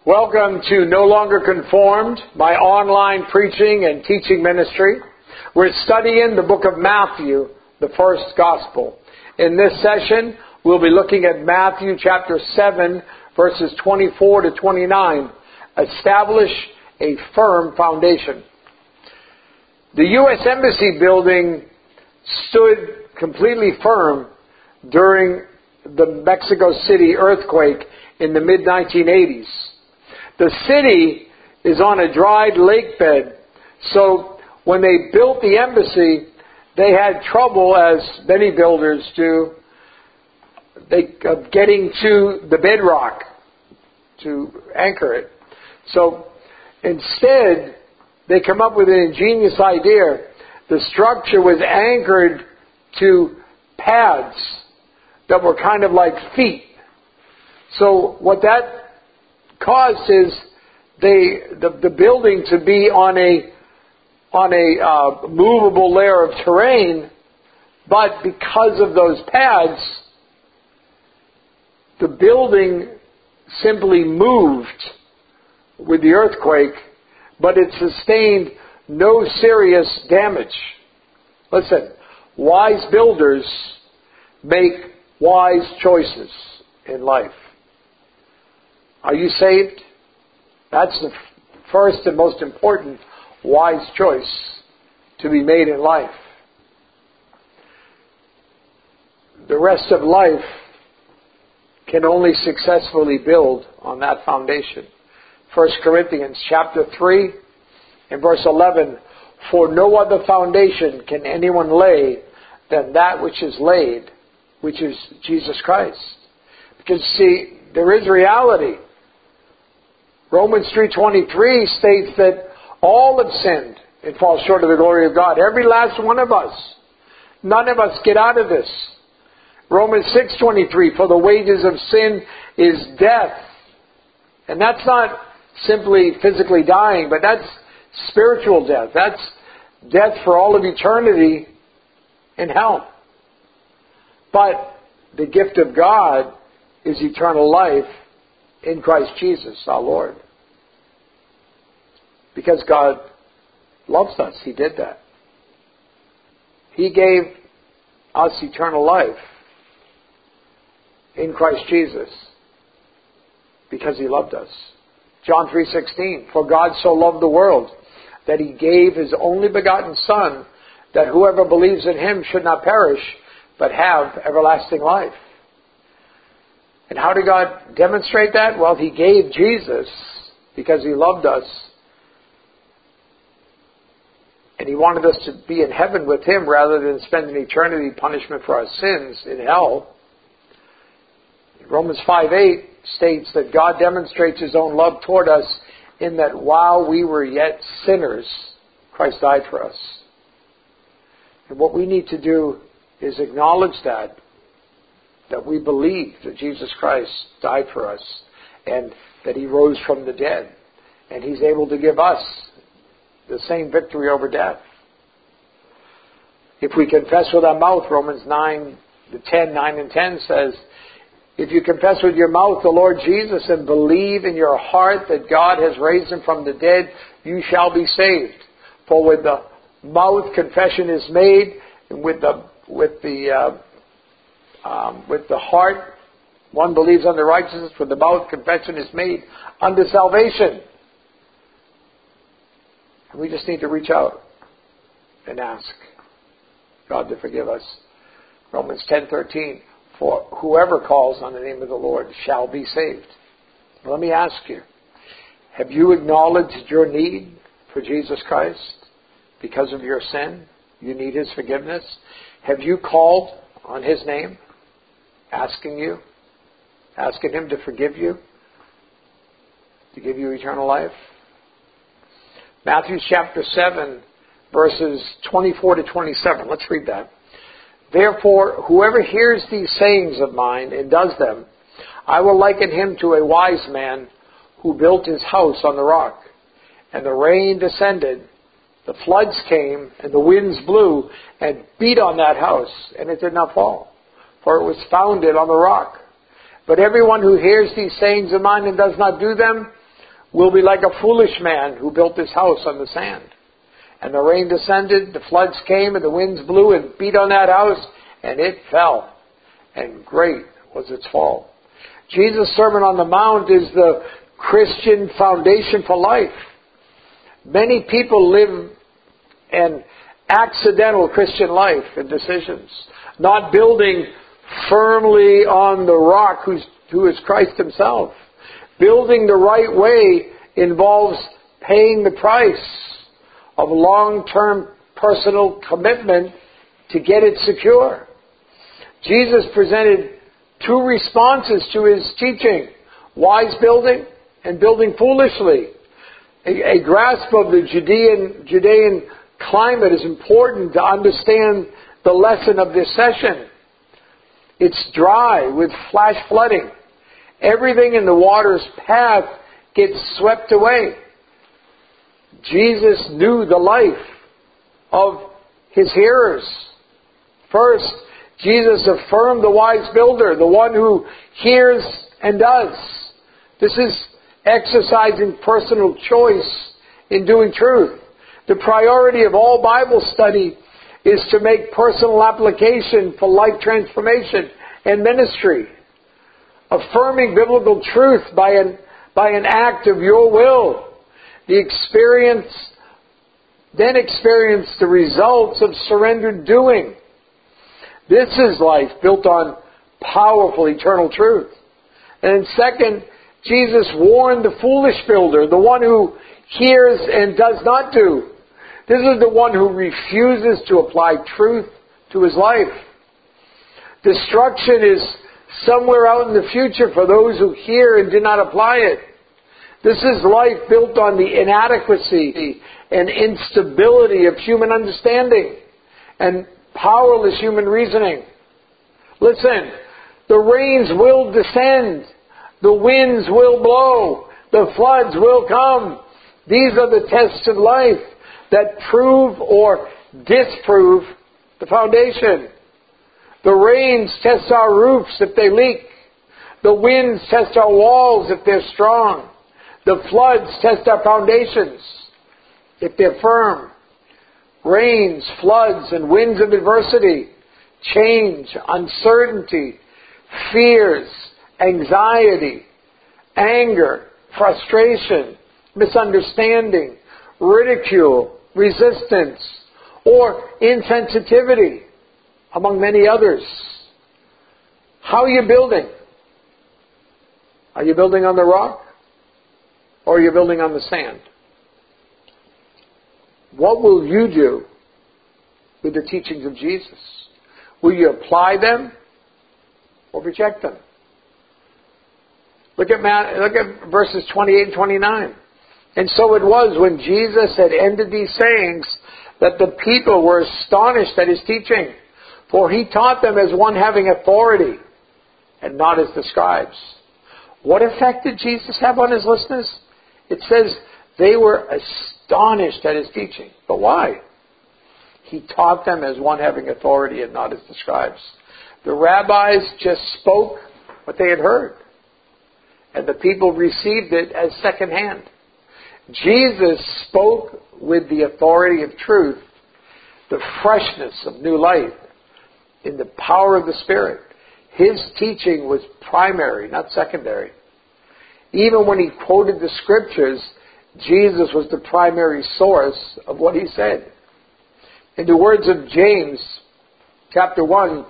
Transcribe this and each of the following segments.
Welcome to No Longer Conformed, my online preaching and teaching ministry. We're studying the book of Matthew, the first gospel. In this session, we'll be looking at Matthew chapter 7, verses 24 to 29. Establish a firm foundation. The U.S. Embassy building stood completely firm during the Mexico City earthquake in the mid-1980s. The city is on a dried lake bed, so when they built the embassy, they had trouble, as many builders do, getting to the bedrock to anchor it. So instead, they come up with an ingenious idea. The structure was anchored to pads that were kind of like feet. So what that caused is the building to be on a movable layer of terrain, but because of those pads, the building simply moved with the earthquake, but it sustained no serious damage. Listen, wise builders make wise choices in life. Are you saved? That's the first and most important wise choice to be made in life. The rest of life can only successfully build on that foundation. 1 Corinthians chapter 3 and verse 11, for no other foundation can anyone lay than that which is laid, which is Jesus Christ. Because see, there is reality. Romans 3:23 states that all have sinned and fall short of the glory of God. Every last one of us. None of us get out of this. Romans 6:23, for the wages of sin is death. And that's not simply physically dying, but that's spiritual death. That's death for all of eternity in hell. But the gift of God is eternal life in Christ Jesus, our Lord. Because God loves us, He did that. He gave us eternal life in Christ Jesus because He loved us. John 3:16, for God so loved the world that He gave His only begotten Son, that whoever believes in Him should not perish, but have everlasting life. And how did God demonstrate that? Well, He gave Jesus because He loved us. And He wanted us to be in heaven with Him rather than spend an eternity punishment for our sins in hell. Romans 5:8 states that God demonstrates His own love toward us in that while we were yet sinners, Christ died for us. And what we need to do is acknowledge that we believe that Jesus Christ died for us and that He rose from the dead. And He's able to give us the same victory over death. If we confess with our mouth, Romans 9 and 10 says, if you confess with your mouth the Lord Jesus and believe in your heart that God has raised Him from the dead, you shall be saved. For with the mouth confession is made, and with the heart one believes unto righteousness, with the mouth confession is made unto salvation. And we just need to reach out and ask God to forgive us. Romans 10:13, for whoever calls on the name of the Lord shall be saved. Let me ask you, have you acknowledged your need for Jesus Christ because of your sin? You need His forgiveness. Have you called on His name, asking Him to forgive you, to give you eternal life? Matthew chapter 7, verses 24 to 27. Let's read that. Therefore, whoever hears these sayings of mine and does them, I will liken him to a wise man who built his house on the rock. And the rain descended, the floods came, and the winds blew and beat on that house, and it did not fall, for it was founded on the rock. But everyone who hears these sayings of mine and does not do them will be like a foolish man who built his house on the sand. And the rain descended, the floods came, and the winds blew and beat on that house, and it fell. And great was its fall. Jesus' Sermon on the Mount is the Christian foundation for life. Many people live an accidental Christian life and decisions, not building firmly on the rock who is Christ himself. Building the right way involves paying the price of long-term personal commitment to get it secure. Jesus presented two responses to his teaching: wise building and building foolishly. A grasp of the Judean climate is important to understand the lesson of this session. It's dry with flash flooding. Everything in the water's path gets swept away. Jesus knew the life of his hearers. First, Jesus affirmed the wise builder, the one who hears and does. This is exercising personal choice in doing truth. The priority of all Bible study is to make personal application for life transformation and ministry. Affirming biblical truth by an act of your will. Then experience the results of surrendered doing. This is life built on powerful eternal truth. And second, Jesus warned the foolish builder, the one who hears and does not do. This is the one who refuses to apply truth to his life. Destruction is somewhere out in the future for those who hear and do not apply it. This is life built on the inadequacy and instability of human understanding and powerless human reasoning. Listen, the rains will descend. The winds will blow. The floods will come. These are the tests of life that prove or disprove the foundation. The rains test our roofs if they leak. The winds test our walls if they're strong. The floods test our foundations if they're firm. Rains, floods, and winds of adversity, change, uncertainty, fears, anxiety, anger, frustration, misunderstanding, ridicule, resistance, or insensitivity, among many others. How are you building? Are you building on the rock? Or are you building on the sand? What will you do with the teachings of Jesus? Will you apply them or reject them? Look at verses 28 and 29. And so it was when Jesus had ended these sayings that the people were astonished at his teaching. For he taught them as one having authority and not as the scribes. What effect did Jesus have on his listeners? It says they were astonished at his teaching. But why? He taught them as one having authority and not as the scribes. The rabbis just spoke what they had heard. And the people received it as secondhand. Jesus spoke with the authority of truth, the freshness of new life, in the power of the Spirit. His teaching was primary, not secondary. Even when he quoted the Scriptures, Jesus was the primary source of what he said. In the words of James, chapter 1,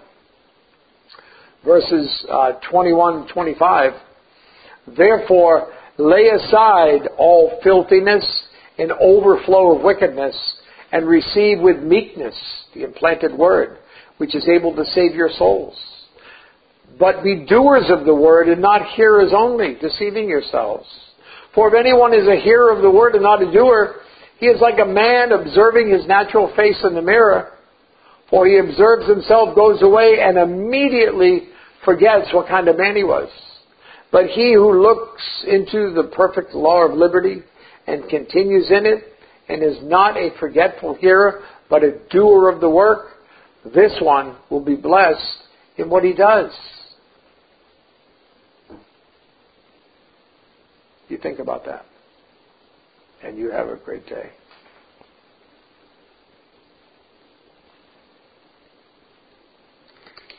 verses 21 and 25, therefore, lay aside all filthiness and overflow of wickedness, and receive with meekness the implanted word, which is able to save your souls. But be doers of the word and not hearers only, deceiving yourselves. For if anyone is a hearer of the word and not a doer, he is like a man observing his natural face in the mirror. For he observes himself, goes away, and immediately forgets what kind of man he was. But he who looks into the perfect law of liberty and continues in it, and is not a forgetful hearer, but a doer of the work, this one will be blessed in what he does. You think about that. and you have a great day.